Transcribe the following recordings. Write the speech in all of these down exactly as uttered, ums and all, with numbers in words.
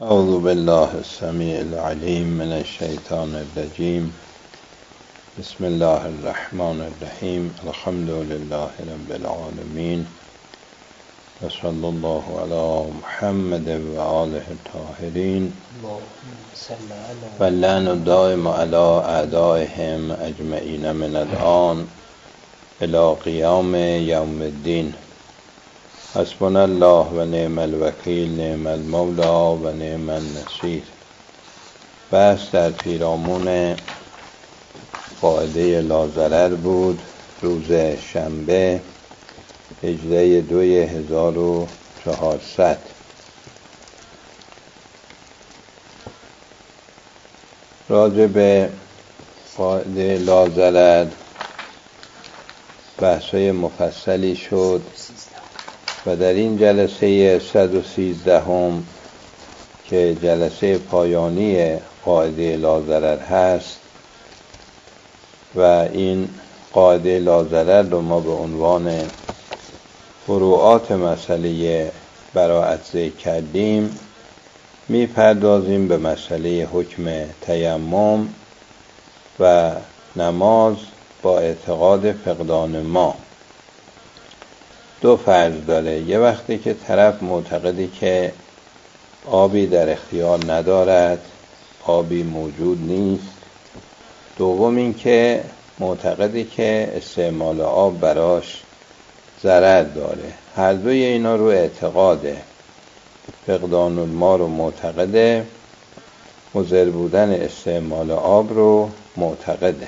اعوذ بالله السمیع العلیم من الشیطان الرجیم. بسم الله الرحمن الرحیم. الحمد لله رب العالمین و صلی الله علی محمد و آله الطاهرین و اللعن الدائم علی اعدائهم اجمعین من الآن الی قیام یوم الدین. حسبنا الله و نعم الوکیل، نعم المولا و نعم النصیر. بحث در پیرامون قاعده لاضرر بود. روز شنبه هجده دوی هزار و چهارصد. راجع به قاعده لاضرر بحث‌های مفصلی شد و در این جلسه صد و سیزده هم که جلسه پایانی قاعده لاضرر هست و این قاعده لاضرر رو ما به عنوان فروعات مسئله براءت ذکر کردیم، میپردازیم به مسئله حکم تیمم و نماز با اعتقاد فقدان ما. دو فرض داره. یه وقتی که طرف معتقدی که آبی در اختیار ندارد، آبی موجود نیست. دوم این که معتقدی که استعمال آب براش ضرر داره. هر دوی اینا رو اعتقاده. فقدان الماء رو معتقده، مضر بودن استعمال آب رو معتقده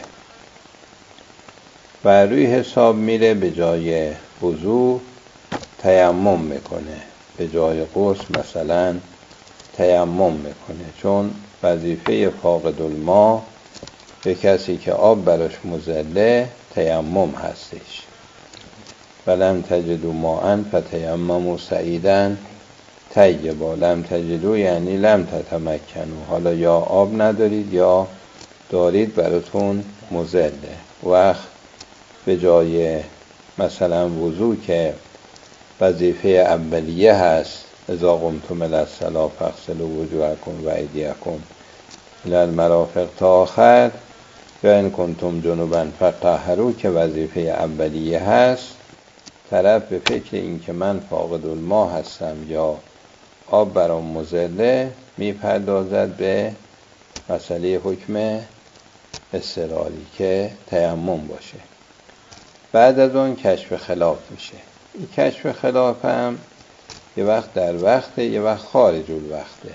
و روی حساب میره به جای وضو تیمم میکنه، به جای غسل مثلا تیمم میکنه، چون وظیفه فاقد الماء به کسی که آب براش مضره تیمم هستش. ولم تجدوا ماء فتیمموا صعیدا طیبا. لم تجدوا یعنی لم تتمکنوا، حالا یا آب ندارید یا دارید براتون مضره. وقت به جای مثلا وضو که وظیفه اولیه هست، اذا قمتم الی الصلاة فاغسلوا وجوهکم و ایدیکم الی المرافق تا آخر، یا ان کنتم جنبا فطهروا که وظیفه اولیه هست، طرف به فکر این که من فاقد الماء هستم یا آب برام مضره میپردازد به مسئله حکم اضطراری که تیمم باشه. بعد از اون کشف خلاف میشه. این کشف خلاف هم یه وقت در وقته، یه وقت خارج الوقته.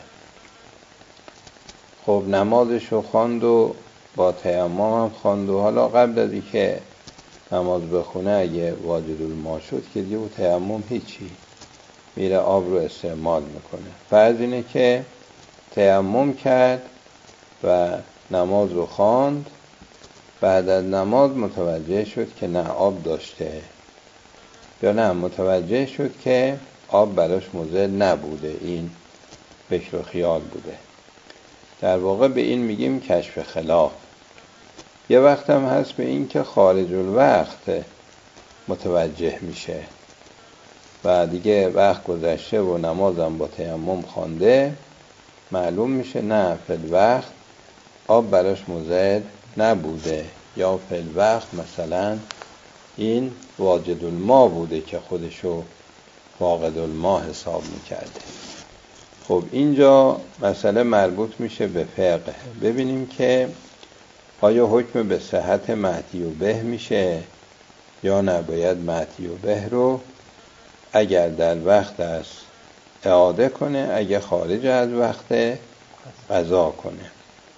خب نمازشو خواند و با تیمم هم خواند و حالا قبل از این که نماز بخونه اگه واجد الماء شد که دیگه تیمم هیچی، میره آب رو استعمال میکنه. فرض اینه که تیمم کرد و نماز رو خواند، بعد از نماز متوجه شد که نه آب داشته، یا نه متوجه شد که آب براش مضر نبوده، این فکر و خیال بوده. در واقع به این میگیم کشف خلاف. یه وقت هم هست به این که خارج الوقت متوجه میشه و دیگه وقت گذشته و نمازم با تیمم خوانده، معلوم میشه نه فی الوقت آب براش مضر نبوده، یا فی الوقت مثلا این واجد الماء بوده که خودشو فاقد الماء حساب میکرده. خب اینجا مسئله مربوط میشه به فقه. ببینیم که آیا حکم به صحت معتی و به میشه یا نباید معتی و به رو اگر در وقت است اعاده کنه، اگر خارج از وقت قضا کنه.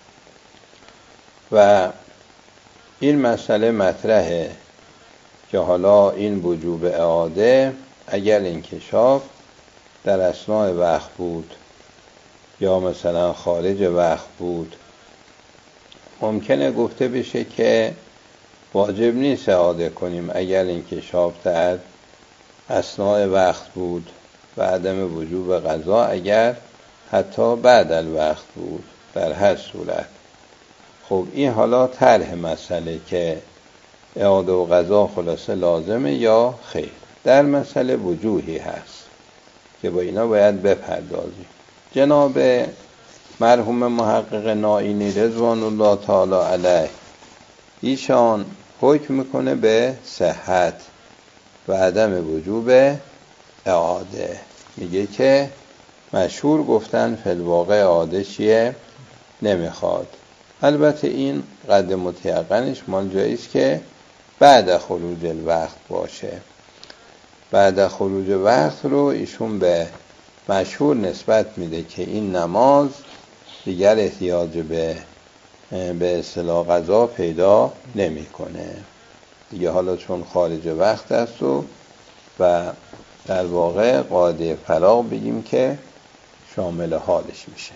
و این مسئله مطرحه که حالا این وجوب اعاده اگر انکشاف در اثناء وقت بود یا مثلا خارج وقت بود، ممکنه گفته بشه که واجب نیست اعاده کنیم اگر انکشاف در اثناء وقت بود و عدم وجوب قضا اگر حتی بعد الوقت بود، در هر صورت. خب این حالا طرح مسئله که اعاده و قضا خلاصه لازمه یا خیر. در مسئله وجوهی هست که با اینا باید بپردازیم. جناب مرحوم محقق نائینی رضوان الله تعالی علیه ایشان حکم میکنه به صحت و عدم وجوب اعاده. میگه که مشهور گفتن فی الواقع اعاده چیه؟ نمیخواد. البته این قد متیقنش مال جاییست که بعد خروج الوقت باشه. بعد خروج وقت رو ایشون به مشهور نسبت میده که این نماز دیگر احتیاج به به اصطلاح قضا پیدا نمیکنه دیگه، حالا چون خارج وقت است و و در واقع قاعده فراغ بگیم که شامل حالش میشه.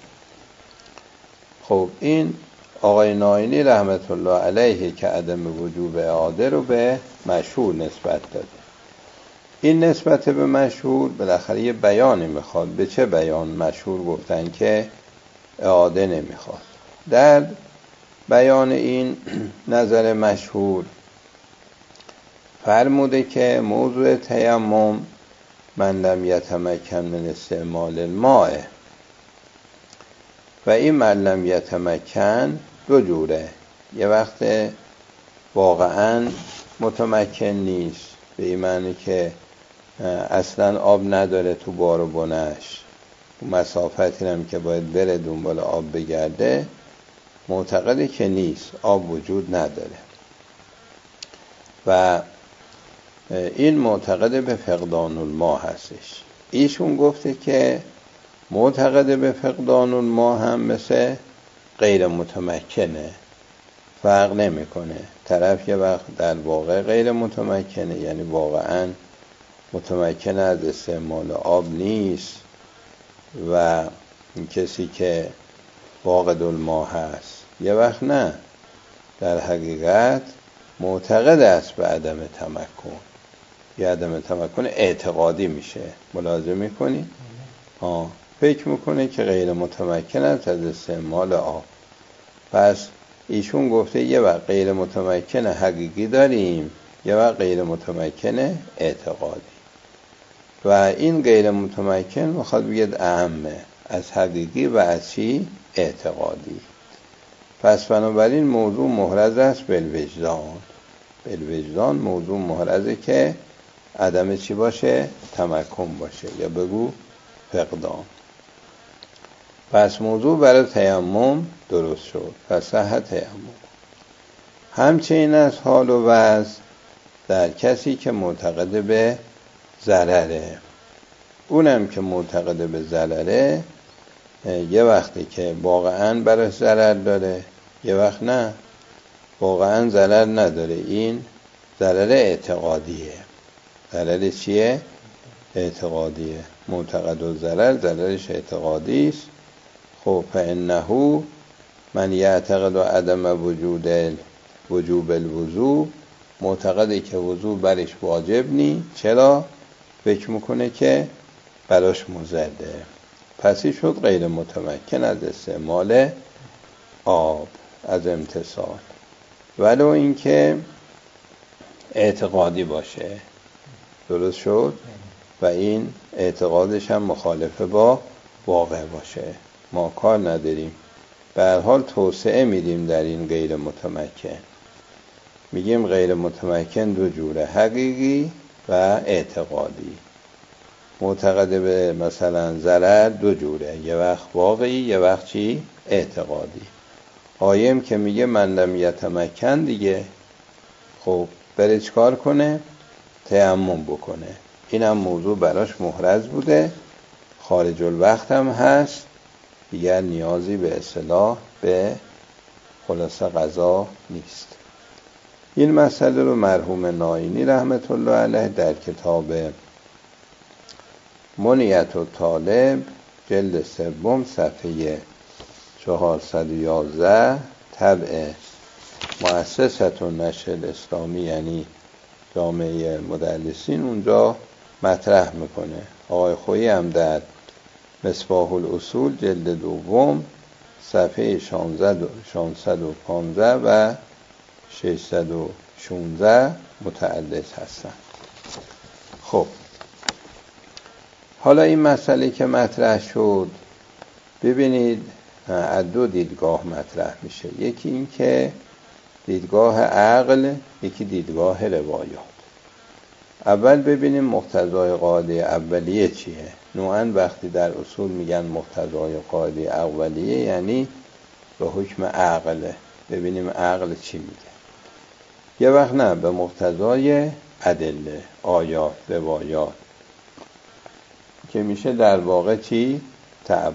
خب این آقای نائینی رحمت الله علیه که عدم وجوب اعاده رو به مشهور نسبت داده. این نسبت به مشهور بالاخره یه بیانی میخواد. به چه بیان مشهور گفتن که اعاده نمیخواد؟ در بیان این نظر مشهور فرموده که موضوع تیمم من لم یتمکن من استعمال الماء و این من لم یتمکن دو جوره. یه وقت واقعا متمکن نیست، به این معنی که اصلا آب نداره تو بار و بنش، مسافتی هم که باید بره دنبال آب بگرده معتقده که نیست، آب وجود نداره و این معتقد به فقدان الماء هستش. ایشون گفته که معتقد به فقدان الماء هم مثل غیر متمکنه، فرق نمیکنه. طرف یه وقت در واقع غیر متمکنه، یعنی واقعا متمکن از استعمال آب نیست، و این کسی که فاقد الماء هست یه وقت نه، در حقیقت معتقد است به عدم تمکن، یه عدم تمکن اعتقادی میشه. ملاحظه میکنی؟ آه. فکر میکنه که غیر متمکن است از استعمال آب. پس ایشون گفته یه وقت غیر متمکن حقیقی داریم، یه وقت غیر متمکن اعتقادی، و این غیر متمکن میخواد بگید اهمه از حقیقی و از چی؟ اعتقادی. پس بنابراین موضوع محرز است بالوجدان. بالوجدان موضوع محرزه که عدم چی باشه؟ تمکن باشه، یا بگو فقدان. پس موضوع برای تیمم درست شد، پس صحت تیمم. همچنین از حال و وضع در کسی که معتقد به ضرره، اونم که معتقد به ضرره یه وقتی که واقعا برای ضرر داره، یه وقت نه، واقعا ضرر نداره، این ضرر اعتقادیه. ضرر چیه؟ اعتقادیه. معتقد و ضرر ضررش اعتقادی است. خب فانه من یعتقد عدم وجود وجوب الوضوء، معتقده که وضوء برش واجب نی. چرا؟ فکر میکنه که براش مضره. پسی شد غیر متمکن از استعمال آب، از امتصال، ولو اینکه اعتقادی باشه. درست شد؟ و این اعتقادش هم مخالفه با واقع باشه. ما کار نداریم، به هر حال توسعه میدیم در این غیر متمکن. میگیم غیر متمکن دو جوره، حقیقی و اعتقادی. معتقد به مثلا ضرر دو جوره، یه وقت واقعی، یه وقت چی؟ اعتقادی. قایم که میگه من لم یتمکن دیگه، خب بره چکار کنه؟ تیمم بکنه. اینم موضوع براش محرز بوده، خارج الوقت هم هست، دیگر نیازی به اصطلاح به خلاصه قضا نیست. این مسئله رو مرحوم نائینی رحمت الله علیه در کتاب منیت الطالب جلد سوم صفحه چهارصد و یازده طبع مؤسسة نشر الاسلامی، یعنی جامعه مدرسین، اونجا مطرح میکنه. آقای خویی هم در مصباح الاصول جلد دوم صفحه ششصد و پانزده و ششصد و شانزده متعدد هستن. خب حالا این مسئله که مطرح شد، ببینید از دو دیدگاه مطرح میشه. یکی این که دیدگاه عقل، یکی دیدگاه روایات. اول ببینیم مقتضای قاعده اولیه چیه. نوعاً وقتی در اصول میگن مقتضای قاعده اولیه یعنی به حکم عقل. ببینیم عقل چی میگه. یه وقت نه، به مقتضای ادله، آیات، روایات، که میشه در واقع چی؟ تعبد.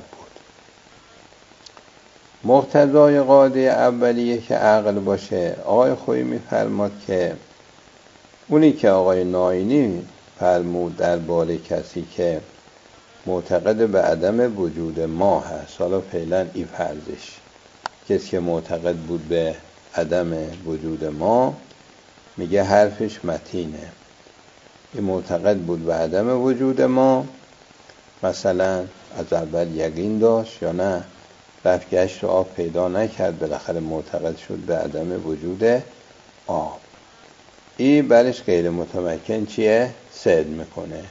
مقتضای قاعده اولیه که عقل باشه، آقای خویی میفرماد که اونی که آقای ناینی فرمود درباره کسی که معتقد به عدم وجود ما هست، حالا فعلا این فرضش، کسی که معتقد بود به عدم وجود ما، میگه حرفش متینه. این معتقد بود به عدم وجود ما، مثلا از اول یقین داشت یا نه، رفت گشت و آب پیدا نکرد، بالاخره معتقد شد به عدم وجود آب. این برش غیر متمکن چیه؟ صدق میکنه.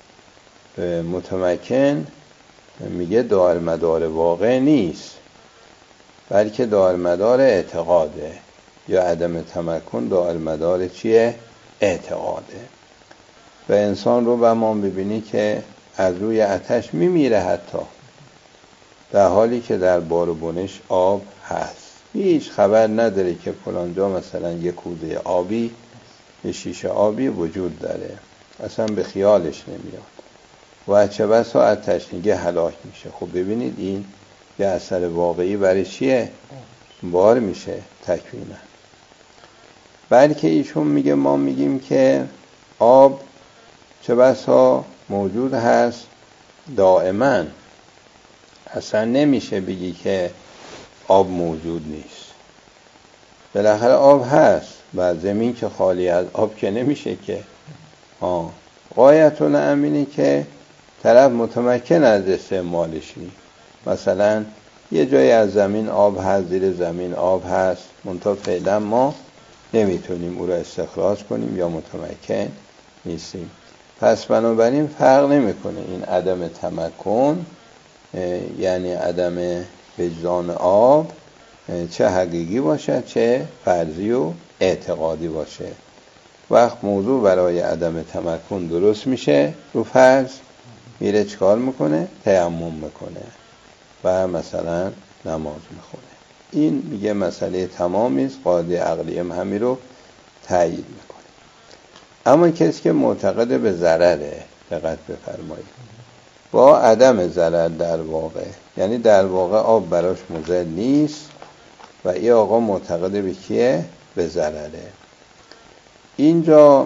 متمکن میگه دار مدار واقع نیست، بلکه دار مدار اعتقاده. یا عدم تمکن دار مدار چیه؟ اعتقاده. و انسان رو به ما ببینی که از روی آتش میمیره، حتی در حالی که در بار و بنش آب هست. هیچ خبر نداره که فلانجا مثلا یک کوزه آبی، یه شیشه آبی وجود داره، اصلا به خیالش نمیاد. و چه بسا از تشنگی هلاک میشه. خب ببینید این یه اثر واقعی برای چیه؟ بار میشه تکوینا. بلکه ایشون میگه، ما میگیم که آب چه بسا موجود هست دائما، اصلا نمیشه بگی که آب موجود نیست. بالاخره آب هست و زمین که خالی از آب که نمیشه که. ها غایتون امینی که طرف متمکن از استعمالش نی. مثلا یه جای از زمین آب هست، زیر زمین آب هست، منتها فعلا ما نمیتونیم او را استخراج کنیم یا متمکن نیستیم. پس بنابراین فرق نمیکنه این عدم تمکن، یعنی عدم وجدان آب، چه حقیقی باشه چه فرضی و اعتقادی باشه. وقت موضوع برای عدم تمکن درست میشه، رو فرض میره چکار میکنه؟ تیمم میکنه و مثلا نماز میخونه. این میگه مسئله تمامیست، قاعده عقلیه همین رو تایید میکنه. اما کسی که معتقد به ضرره، دقت بفرمایید، با عدم ضرر در واقع، یعنی در واقع آب براش مضر نیست و این آقا معتقد به کیه؟ به ضرره. اینجا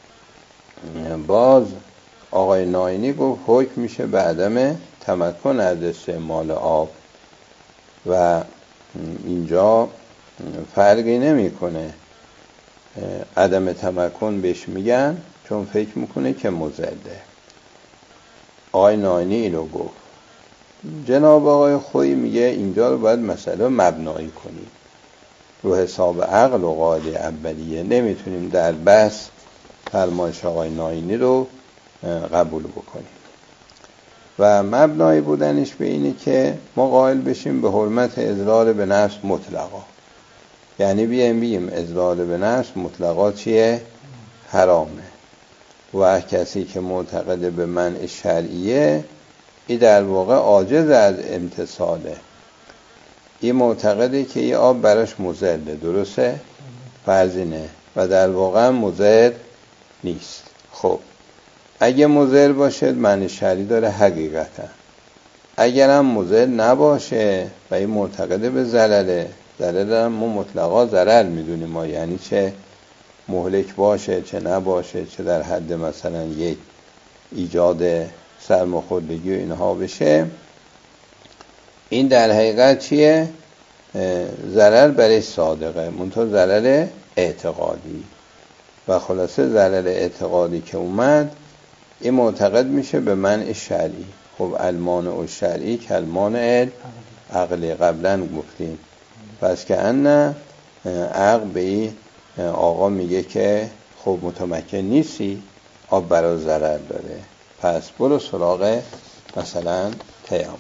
باز آقای ناینی گفت حکم میشه به عدم تمکن از استعمال آب و اینجا فرقی نمیکنه. عدم تمکن بهش میگن چون فکر میکنه که مضره. آقای ناینی اینو گفت. جناب آقای خویی میگه اینجا رو باید مسئله مبنایی کنیم رو حساب عقل و قاعده اولیه. نمیتونیم در بحث فرمایش آقای ناینی رو قبول بکنیم و مبنای بودنش به اینه که ما قائل بشیم به حرمت اضرار به نفس مطلقا. یعنی بیایم بگیم اضرار به نفس مطلقا چیه؟ حرامه. و کسی که معتقد به منع شرعیه، این در واقع عاجز از امتثاله. این معتقده که این آب براش مضر، درسته؟ فرضینه و در واقع مضر نیست. خب اگه مضر باشه منع شرعی داره حقیقتا. اگر هم مضر نباشه و این معتقده به ضرره، ضرر هم ما مطلقا ضرر میدونیم ما، یعنی چه مهلک باشه چه نباشه، چه در حد مثلا یک ایجاد سرماخوردگی و اینها بشه، این در حقیقت چیه؟ ضرر برای صادقه، منتها ضرر اعتقادی. و خلاصه ضرر اعتقادی که اومد، این معتقد میشه به منع شرعی. خب المانع و شرعی کالمانع عقلی قبلا گفتیم. پس که ان عقل به این آقا میگه که خب متمکن نیستی، آب برای ضرر داره. پس برو سراغ مثلا تیمم.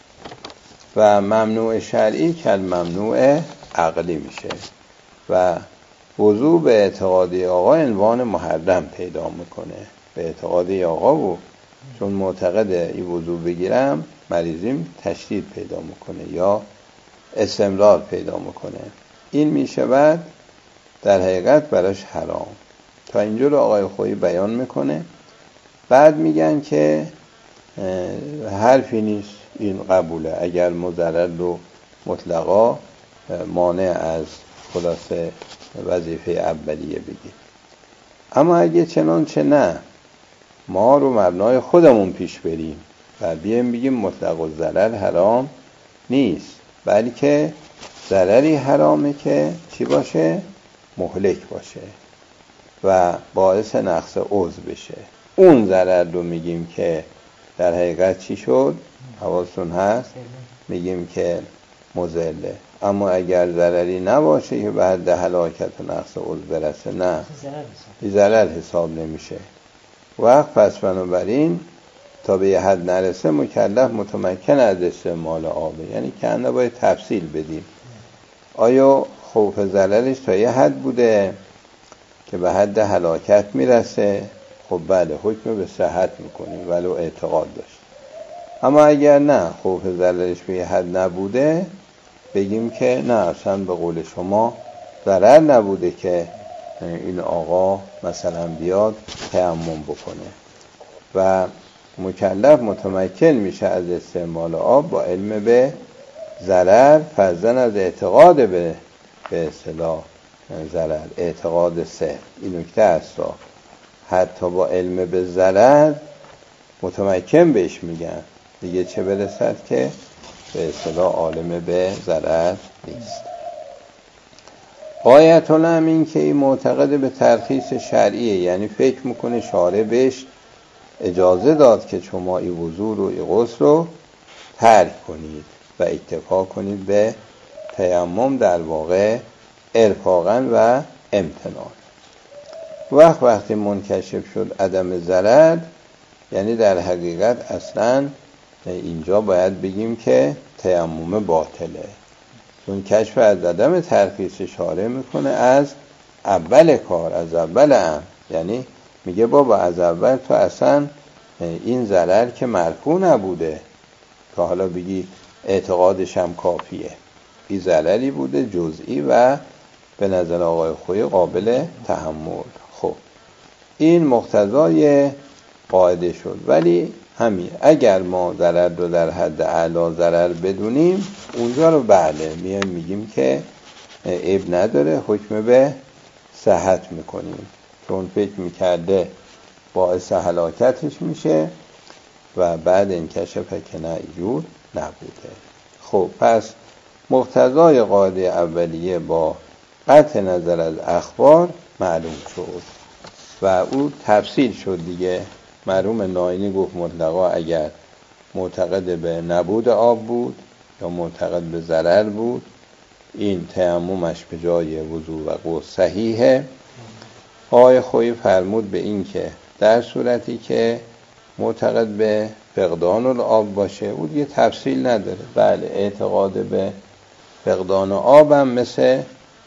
و ممنوع شرعی کل ممنوع عقلی میشه و وضوع به اعتقادی آقا عنوان محرم پیدا میکنه. به اعتقادی آقا بود، چون معتقده این وضوع بگیرم مریضیم تشدید پیدا میکنه یا استمرار پیدا میکنه، این میشود در حقیقت براش حرام. تا اینجا رو آقای خویی بیان میکنه. بعد میگن که حرفی نیست، این قبوله اگر مضرر رو مطلقا مانع از خلاصه وظیفه اولیه بگید. اما اگه چنانچه نه، ما رو مبنای خودمون پیش بریم و بیایم بگیم مطلق الضرر حرام نیست، بلکه ضرری حرامه که چی باشه؟ مهلک باشه و باعث نقص عضو بشه. اون ضرر رو میگیم که در حقیقت چی شد؟ حواستون هست؟ میگیم که مضله. اما اگر ضرری نباشه که به حد هلاکت و نقص عضو برسه، نه، بی ضرر حساب نمیشه. وقت پس بنابراین تا به یه حد نرسه مکلف متمکن از استعمال آبه، یعنی که انده باید تفصیل بدیم. آیا خوف ضررش تا یه حد بوده که به حد هلاکت میرسه؟ خب بله، حکم به صحت میکنیم ولو اعتقاد داشت. اما اگر نه، خوف ضررش به یه حد نبوده، بگیم که نه، اصلا به قول شما ضرر نبوده که این آقا مثلا بیاد تیمم بکنه و مکلف متمکن میشه از استعمال آب با علم به ضرر، فرضاً از اعتقاد به به اصطلاح ضرر، اعتقاد سه. این نکته است، حتی با علم به ضرر متمکن بهش میگن دیگه، چه برسد که به اصطلاح عالم به ضرر نیست. غایت الامر این که این معتقد به ترخیص شرعیه، یعنی فکر میکنه شارع بهش اجازه داد که شما این وضوع رو این غسل رو ترک کنید و اکتفا کنید به تیمم، در واقع ارفاقا و امتنان. وقت وقتی منکشف شد عدم ضرر، یعنی در حقیقت اصلا اینجا باید بگیم که تیمم باطله، چون کشف از عدم ترخیص شارع میکنه از اول کار، از اول امر. یعنی میگه بابا از اول تو اصلا این ضرر که مرفوع نبوده تا حالا بگی اعتقادش هم کافیه، این ضرری بوده جزئی و به نظر آقای خویی قابل تحمل. خب این مقتضای قاعده شد. ولی همین اگر ما ضرر رو در حد اعلی ضرر بدونیم، اونجا رو بله میایم میگیم که عیب نداره، حکم به صحت میکنیم، چون فکر میکرده باعث هلاکتش میشه و بعد انکشف که نه ایجور نبوده. خب پس مقتضای قاعده اولیه با قطع نظر از اخبار معلوم شد و او تفصیل شد دیگه. مرحوم ناینی گفت مطلقا اگر معتقد به نبود آب بود یا معتقد به ضرر بود، این تیممش به جای وضو و غسل صحیحه. آقای خویی فرمود به این که در صورتی که معتقد به فقدان الآب باشه، او دیگه تفصیل نداره. بله، اعتقاد به فقدان آب هم مثل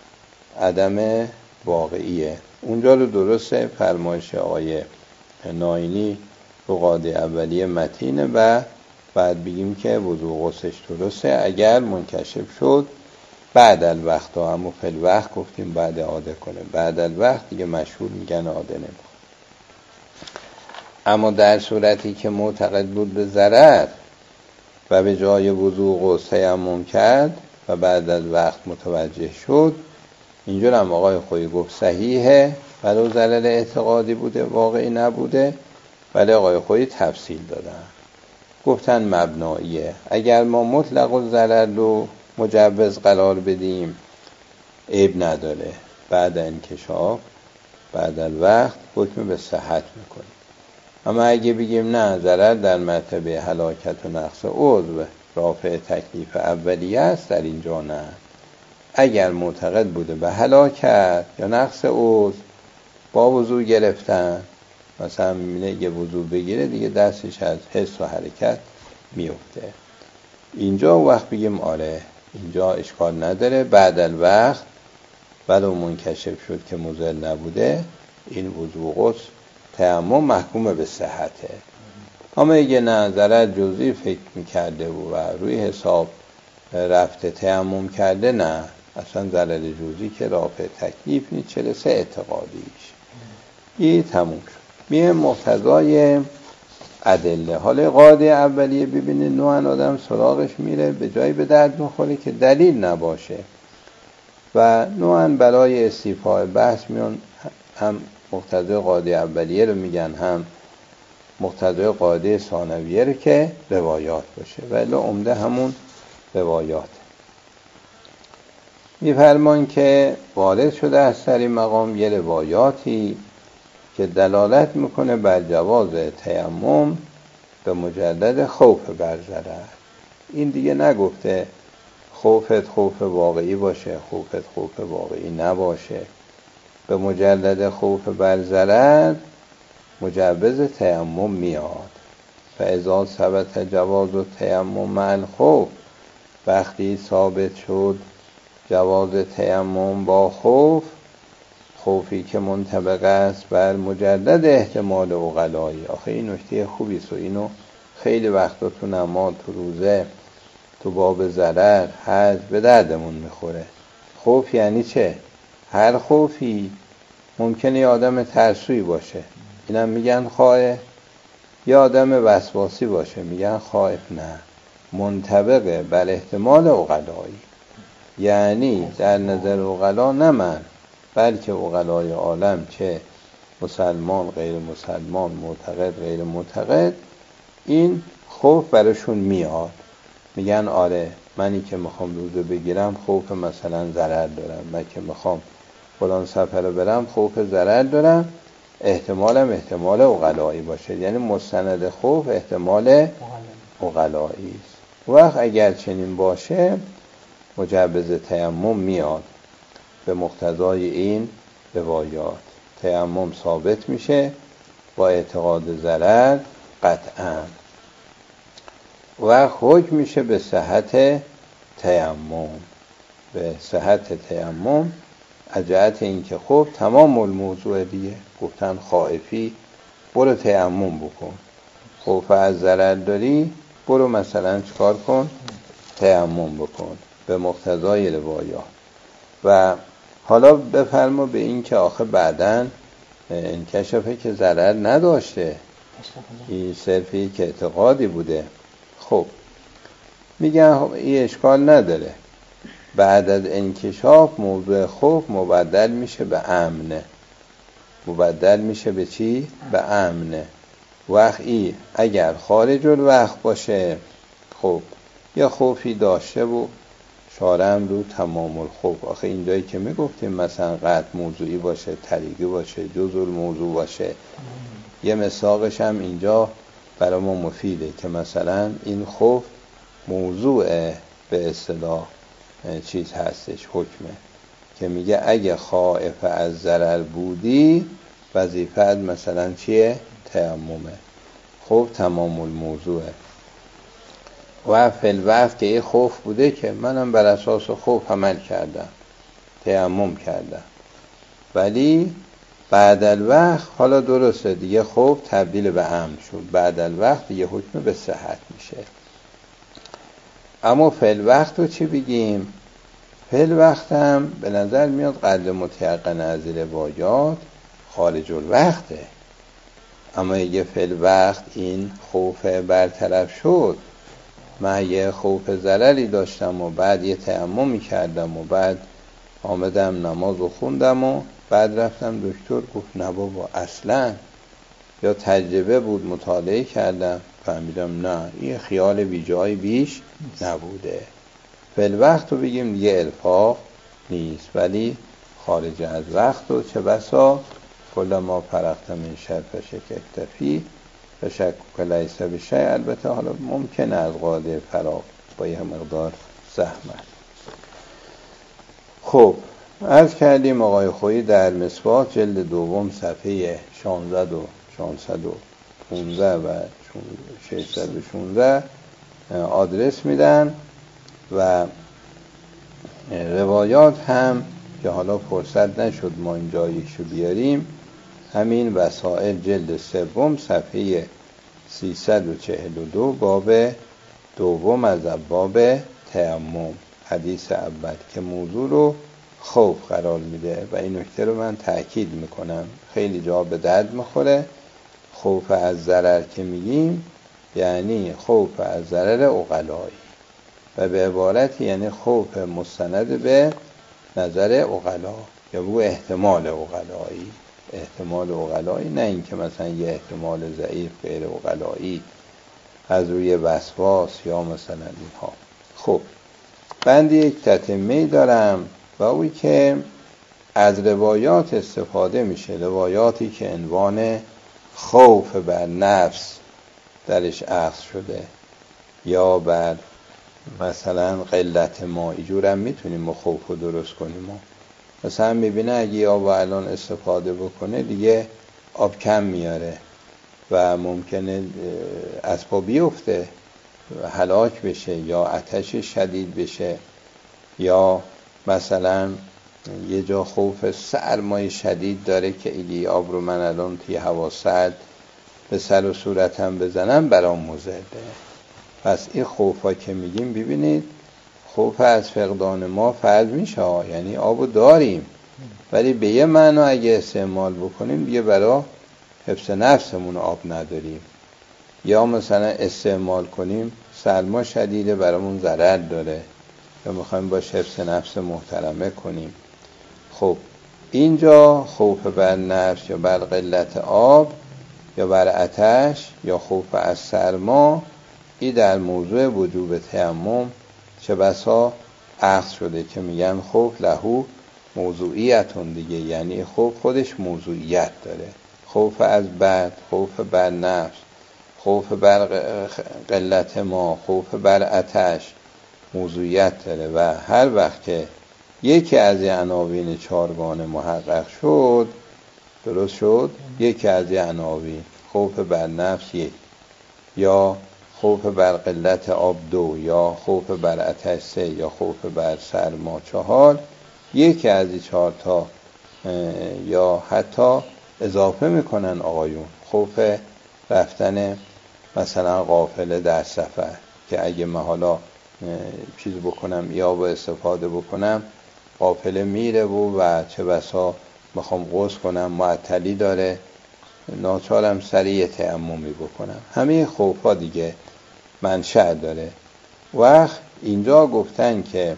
عدم واقعیه. اونجا رو درسته فرمایش آقای ناینی رو قاعده اولیه متینه و بعد بگیم که وضو غسلش درسته اگر منکشف شد بعد الوقت ها. همون فی الوقت گفتیم بعد عاده کنه، بعد الوقت دیگه مشهور میگن عاده نمیکنه. اما در صورتی که معتقد بود به ضرر و به جای وضو غسل تیمم کرد و بعد از وقت متوجه شد، اینجور هم آقای خویی گفت صحیحه ولو ضرر اعتقادی بوده واقعی نبوده. ولی آقای خویی تفصیل دادن، گفتن مبناییه. اگر ما مطلق الضرر رو مجوز قرار بدیم عیب نداره، بعد انکشاف بعد الوقت حکم به صحت میکنیم. اما اگه بگیم نه، ضرر در مرتبه هلاکت و نقص عضو رافع تکلیف اولیه است، در اینجا نه. اگر معتقد بوده به هلاکت یا نقص عضو با وضو گرفتن مثلا میبینه یه وضو بگیره دیگه دستش از حس و حرکت میفته. اینجا وقت بگیم آره اینجا اشکال نداره، بعد الوقت ولو منکشف شد که مضل نبوده، این وضو غسل تیمم محکوم به صحته. اما اگه نه ضرر جزئی فکر میکرده و روی حساب رفته تیمم کرده، نه اصلا ضرر جزئی که رافع تکلیف نیست، چهل و سه اعتقادیش. این تموم شد. میه مقتضای ادله. حالا قاعده اولیه ببینید نوعا آدم سراغش میره به جایی به درد میخوره که دلیل نباشه و نوعا برای استیفاء بحث میان هم مقتضای قاعده اولیه رو میگن، هم مقتضای قاعده ثانویه رو که روایات باشه، ولی عمده همون روایات. میفرمان که وارد شده از سر مقام یه روایاتی که دلالت میکنه بر جواز تیمم به مجرد خوف بر ضرر. این دیگه نگفته خوفت خوف واقعی باشه، خوفت خوف واقعی نباشه. به مجرد خوف بر ضرر مجوز تیمم میاد. فاذا ثبت جواز تیمم مع الخوف، وقتی ثابت شد جواز تیمم با خوف، خوفی که منطبق است بر مجرد احتمال عقلایی. آخه این نکته خوبی است و اینو خیلی وقتا تو نماز، تو روزه، تو باب ضرر، حج به دردمون میخوره. خوف یعنی چه؟ هر خوفی ممکنه یه آدم ترسوی باشه، اینم میگن خائف. یه آدم وسواسی باشه میگن خائف. نه، منطبق بر احتمال عقلایی. یعنی در نظر عقلا، نه من بلکه عقلای عالم، چه مسلمان غیر مسلمان، معتقد غیر معتقد، این خوف براشون میاد. میگن آره منی که میخوام روزه بگیرم خوف مثلا ضرر دارم، من که میخوام فلان سفر رو برم خوف ضرر دارم، احتمالم احتمال عقلایی باشه. یعنی مستند خوف احتمال عقلایی است. وقت اگر چنین باشه مجوز تیمم میاد به مقتضای این روایات. تیمم ثابت میشه با اعتقاد ضرر قطعا و حکم میشه به صحت تیمم، به صحت تیمم از جهت اینکه خب تمام الموضوع دیگه گفتن خائفی برو تیمم بکن، خوف از ضرر داری برو مثلا چکار کن؟ تیمم بکن به مقتضای روایات. و حالا بفرما به این که آخه بعدن انکشفه که ضرر نداشته، این صرفی که اعتقادی بوده. خب میگن این اشکال نداره، بعد از انکشاف موضوع خوف مبدل میشه به امنه. مبدل میشه به چی؟ به امنه. وقتی اگر خارج الوقت باشه، خب یا خوفی داشته و شارم رو تمام الخوف. آخه این جایی که میگفتیم مثلا قطع موضوعی باشه، طریقی باشه، جزء الموضوع باشه، یه مساقش هم اینجا برای ما مفیده که مثلا این خوف موضوع به اصطلاح چیز هستش، حکمه که میگه اگه خائف از ضرر بودی وظیفت مثلا چیه؟ تیممه. خوف تمام الموضوعه. و فی الوقت که این خوف بوده که منم بر اساس خوف عمل کردم، تیمم کردم، ولی بعد الوقت حالا درسته دیگه خوف تبدیل به امن شد، بعد الوقت دیگه حکم به صحت میشه. اما فی الوقت رو چی بگیم؟ فی الوقت هم به نظر میاد قدر متیقن از روایات خارج الوقته. اما اگه فی الوقت این خوف برطرف شد، من یه خوف ضرری داشتم و بعد یه تیممی کردم و بعد آمدم نماز و خوندم و بعد رفتم دکتر گفت نه بابا اصلا، یا تجربه بود مطالعه کردم فهمیدم نه این خیال بی جای بیش نبوده. فی الوقت رو بگیم دیگه الفاق نیست، ولی خارج از وقت و چه بسا کل ما فرقت من شرف شکفتفی و شک لیس بشی. البته حالا ممکنه از قاعده فراق با یه مقدار زحمت. خب عرض کردیم آقای خویی در مصباح جلد دوم صفحه شانزده و ششصد و پانزده و ششصد و شانزده آدرس میدن و روایات هم که حالا فرصت نشد ما اینجا یکشو بیاریم، همین وسائل جلد سوم صفحه سیصد و چهل و دو باب دوم از باب تیمم حدیث اول که موضوع رو خوف قرار میده و این نکته رو من تأکید میکنم، خیلی جا به درد میخوره. خوف از ضرر که میگیم یعنی خوف از ضرر عقلایی و به عبارت یعنی خوف مستند به نظر عقلا یا بگو احتمال عقلایی، احتمال عقلایی، نه اینکه مثلا یه احتمال ضعیف غیر عقلایی از روی وسواس یا مثلا اینها. خب بند یک تتمه دارم و اوی که از روایات استفاده میشه، روایاتی که عنوان خوف بر نفس درش اخذ شده یا بر مثلا قلت ما، اینجور هم میتونیم ما خوف رو درست کنیم. ما مثلا میبینه اگه آب الان استفاده بکنه دیگه آب کم میاره و ممکنه از پا بیفته هلاک بشه یا آتش شدید بشه، یا مثلا یه جا خوف سرمای شدید داره که اگه آب رو من الان توی هوا سرد به سر و صورتم بزنم برام مضره. پس این خوفا که میگیم ببینید خوف از فقدان ما فرض میشه، یعنی آبو داریم ولی به یه معنا اگه استعمال بکنیم دیگه برای حفظ نفسمون آب نداریم، یا مثلا استعمال کنیم سرما شدیده برامون ضرر داره یا میخوایم باش حفظ نفس محترمه کنیم. خب اینجا خوف بر نفس یا بر قلت آب یا بر آتش یا خوف از سرما، این در موضوع وجوب تیمم چه بسا اخذ شده که میگن خوف لهو موضوعیتون دیگه، یعنی خوف خودش موضوعیت داره. خوف از بد، خوف بر نفس، خوف بر قلت ما، خوف بر آتش موضوعیت داره و هر وقت که یکی از این عناوین چارگانه محقق شد، درست شد، یکی از این عناوین خوف بر نفس یک، یا خوف بر قلت آب دو، یا خوف بر آتش سه، یا خوف بر سرما چهار، یکی از این چهار تا یا حتی اضافه میکنن آقایون خوف رفتن مثلا قافله در سفر که اگه من حالا چیز بکنم یا با استفاده بکنم قافله میره و, و چه بسا میخوام غسل کنم معطلی داره ناچارم سریع تیممی بکنم. همه خوفا دیگه منشأ داره. وقت اینجا گفتن که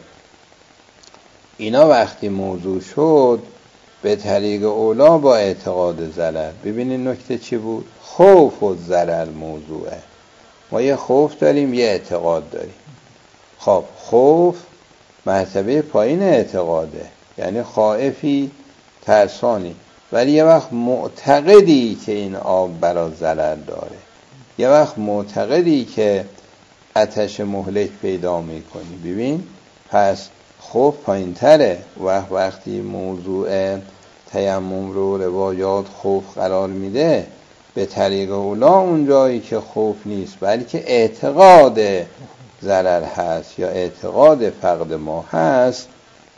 اینا وقتی موضوع شد به طریق اولا با اعتقاد ضرر. ببینید نکته چی بود؟ خوف و ضرر موضوعه. ما یه خوف داریم یه اعتقاد داریم. خب خوف مرتبه پایین اعتقاده، یعنی خائفی ترسانی، ولی یه وقت معتقدی که این آب برا ضرر داره، یه وقت معتقدی که آتش مهلک پیدا میکنی. ببین پس خوف پایین تره. وقت وقتی موضوع تیمم رو روایات خوف قرار میده به طریق اولا اون جایی که خوف نیست بلکه اعتقاد ضرر هست یا اعتقاد فقد ما هست،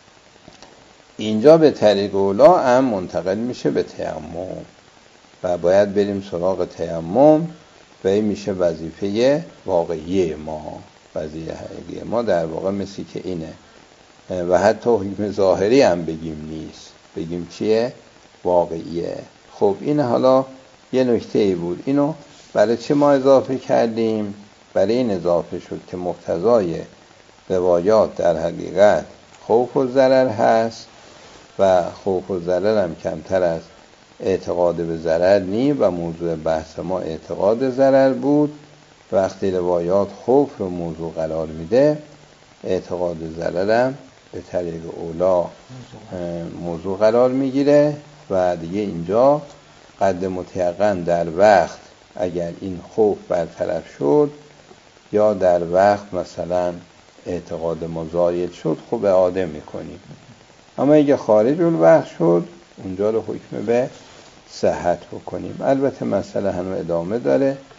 اینجا به طریق اولا هم منتقل میشه به تیمم و باید بریم سراغ تیمم و این میشه وظیفه واقعی ما. وظیفه حقیقی ما در واقع مثل که اینه و حتی حکم ظاهری هم بگیم نیست، بگیم چیه؟ واقعیه. خب این حالا یه نکته ای بود. اینو برای چه ما اضافه کردیم؟ برای این اضافه شد که مقتضای روایات در حقیقت خوف و ضرر هست و خوف و ضرر هم کمتر از اعتقاد به ضرر نی و موضوع بحث ما اعتقاد ضرر بود. وقتی روایات خوف رو موضوع قرار میده اعتقاد ضرر هم به طریق اولا موضوع قرار میگیره و دیگه اینجا قد متیقن در وقت اگر این خوف برطرف شد یا در وقت مثلا اعتقاد مزاید شد خوب اعاده میکنیم، اما اگه خارج الوقت شد اونجا رو حکم به صحت بکنیم. البته مسئله هنوز ادامه داره.